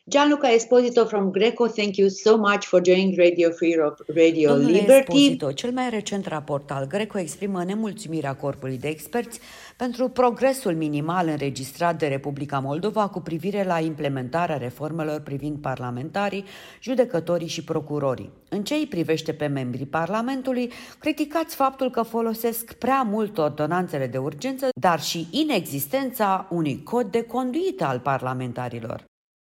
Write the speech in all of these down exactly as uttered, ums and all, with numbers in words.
Gianluca Esposito from Greco, thank you so much for joining Radio Free Europe, Radio Domnule Liberty. Esposito, cel mai recent raport al Greco exprimă nemulțumirea corpului de experți pentru progresul minimal înregistrat de Republica Moldova cu privire la implementarea reformelor privind parlamentarii, judecătorii și procurorii. În ce îi privește pe membrii Parlamentului, criticați faptul că folosesc prea mult ordonanțele de urgență, dar și inexistența unui cod de conduită al parlamentarilor.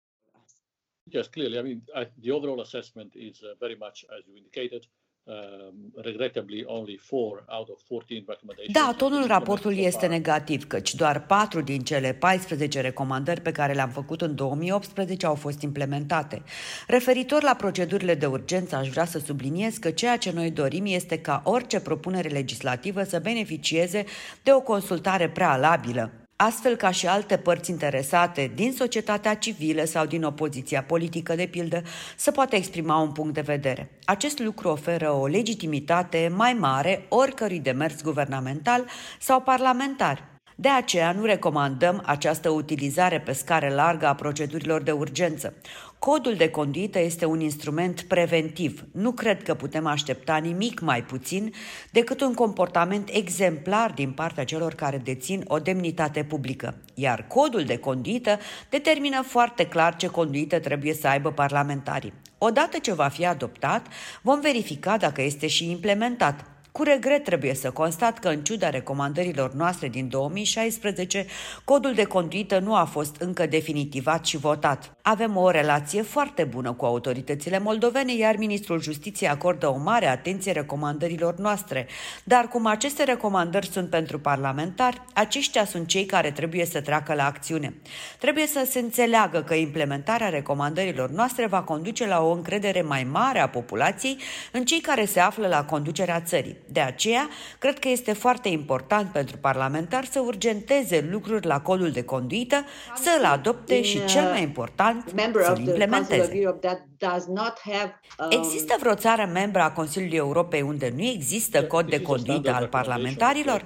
Yes, clearly. I mean, I, the overall assessment is uh, very much as you indicated. Um, regrettably, only four out of fourteen recommendations. Da, tonul raportului este negativ, căci doar patru din cele paisprezece recomandări pe care le-am făcut în două mii optsprezece au fost implementate. Referitor la procedurile de urgență, aș vrea să subliniez că ceea ce noi dorim este ca orice propunere legislativă să beneficieze de o consultare prealabilă, astfel ca și alte părți interesate din societatea civilă sau din opoziția politică, de pildă, să poată exprima un punct de vedere. Acest lucru oferă o legitimitate mai mare oricărui demers guvernamental sau parlamentar. De aceea nu recomandăm această utilizare pe scară largă a procedurilor de urgență. Codul de conduită este un instrument preventiv. Nu cred că putem aștepta nimic mai puțin decât un comportament exemplar din partea celor care dețin o demnitate publică. Iar codul de conduită determină foarte clar ce conduită trebuie să aibă parlamentarii. Odată ce va fi adoptat, vom verifica dacă este și implementat. Cu regret trebuie să constat că, în ciuda recomandărilor noastre din două mii șaisprezece, codul de conduită nu a fost încă definitivat și votat. Avem o relație foarte bună cu autoritățile moldovene, iar Ministrul Justiției acordă o mare atenție recomandărilor noastre. Dar cum aceste recomandări sunt pentru parlamentari, aceștia sunt cei care trebuie să treacă la acțiune. Trebuie să se înțeleagă că implementarea recomandărilor noastre va conduce la o încredere mai mare a populației în cei care se află la conducerea țării. De aceea, cred că este foarte important pentru parlamentari să urgenteze lucruri la codul de conduită, să-l adopte și, cel mai important, să-l implementeze. Există vreo țară membră a Consiliului Europei unde nu există cod de conduită al parlamentarilor?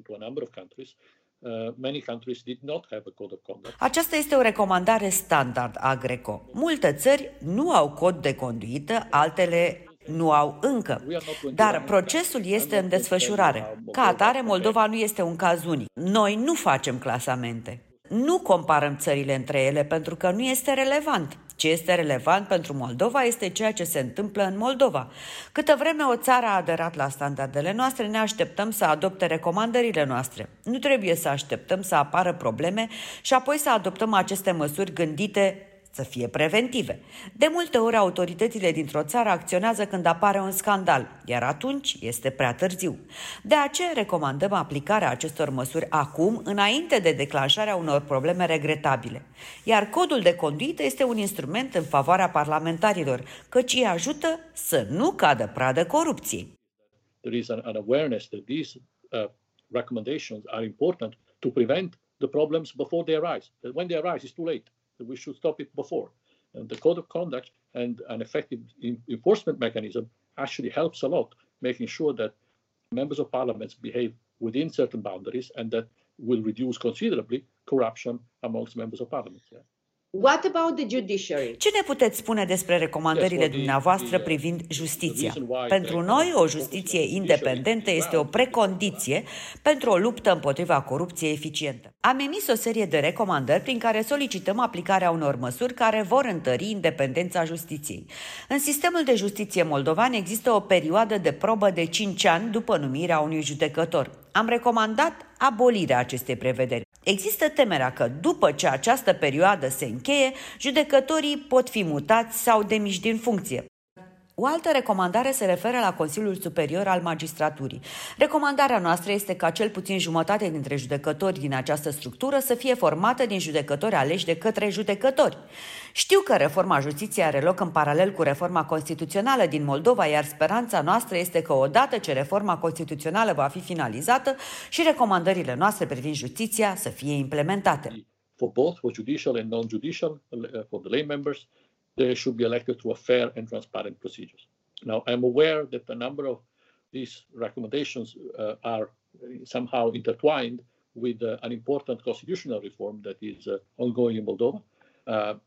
Aceasta este o recomandare standard a Greco. Multe țări nu au cod de conduită, altele nu au încă, dar procesul este în desfășurare. Ca atare, Moldova nu este un caz unic. Noi nu facem clasamente. Nu comparăm țările între ele pentru că nu este relevant. Ce este relevant pentru Moldova este ceea ce se întâmplă în Moldova. Câtă vreme o țară a aderat la standardele noastre, ne așteptăm să adopte recomandările noastre. Nu trebuie să așteptăm să apară probleme și apoi să adoptăm aceste măsuri gândite să fie preventive. De multe ori, autoritățile dintr-o țară acționează când apare un scandal, iar atunci este prea târziu. De aceea recomandăm aplicarea acestor măsuri acum, înainte de declanșarea unor probleme regretabile. Iar codul de conduită este un instrument în favoarea parlamentarilor, căci îi ajută să nu cadă pradă corupției. There is an, an awareness that these uh, recommendations are important to prevent the problems before they arise. That when they arise, it's too late. That we should stop it before. And the code of conduct and an effective enforcement mechanism actually helps a lot, making sure that members of parliament behave within certain boundaries and that will reduce considerably corruption amongst members of parliament. Yeah. What about the judiciary? Ce ne puteți spune despre recomandările dumneavoastră privind justiția? Pentru noi, o justiție independentă este o precondiție pentru o luptă împotriva corupției eficientă. Am emis o serie de recomandări prin care solicităm aplicarea unor măsuri care vor întări independența justiției. În sistemul de justiție moldovan există o perioadă de probă de cinci ani după numirea unui judecător. Am recomandat abolirea acestei prevederi. Există temerea că, după ce această perioadă se încheie, judecătorii pot fi mutați sau demiși din funcție. O altă recomandare se referă la Consiliul Superior al Magistraturii. Recomandarea noastră este ca cel puțin jumătate dintre judecători din această structură să fie formată din judecători aleși de către judecători. Știu că reforma justiției are loc în paralel cu reforma constituțională din Moldova, iar speranța noastră este că odată ce reforma constituțională va fi finalizată și recomandările noastre privind justiția să fie implementate. For both, for judicial and non-judicial, for the lay members, they should be elected through a fair and transparent procedures. Now, I'm aware that a number of these recommendations uh, are somehow intertwined with uh, an important constitutional reform that is uh, ongoing in Moldova. Uh, and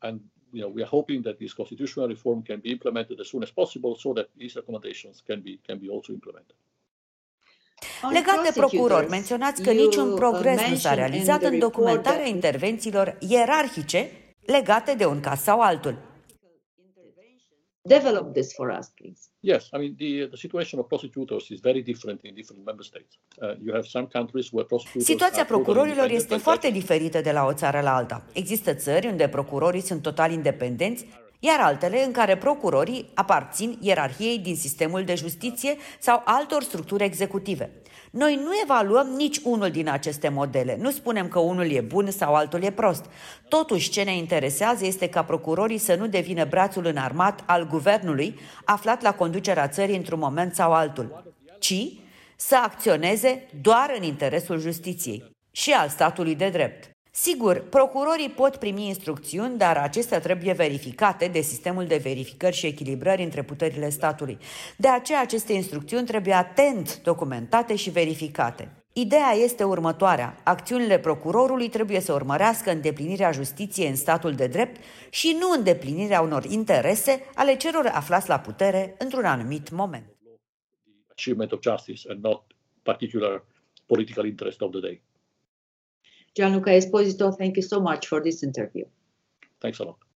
you know, we are hoping that this constitutional reform can be implemented as soon as possible so that these recommendations can be, can be also implemented. Legat de procurori, menționați că niciun progres nu s-a realizat în documentarea intervențiilor ierarhice legate de un caz sau altul. Develop this for us, please. Yes, I mean, the, the situation of prosecutors is very different in different member states. Uh, you have some countries where prosecutors Situația procurorilor este foarte diferită de la o țară la alta. Există țări unde procurorii sunt total independenți, iar altele în care procurorii aparțin ierarhiei din sistemul de justiție sau altor structuri executive. Noi nu evaluăm nici unul din aceste modele, nu spunem că unul e bun sau altul e prost. Totuși, ce ne interesează este ca procurorii să nu devină brațul înarmat al guvernului aflat la conducerea țării într-un moment sau altul, ci să acționeze doar în interesul justiției și al statului de drept. Sigur, procurorii pot primi instrucțiuni, dar acestea trebuie verificate de sistemul de verificări și echilibrări între puterile statului. De aceea, aceste instrucțiuni trebuie atent documentate și verificate. Ideea este următoarea. Acțiunile procurorului trebuie să urmărească îndeplinirea justiției în statul de drept și nu îndeplinirea unor interese ale celor aflați la putere într-un anumit moment. Achievement of justice and not particular political interest of the day. Gianluca Esposito, thank you so much for this interview. Thanks a lot.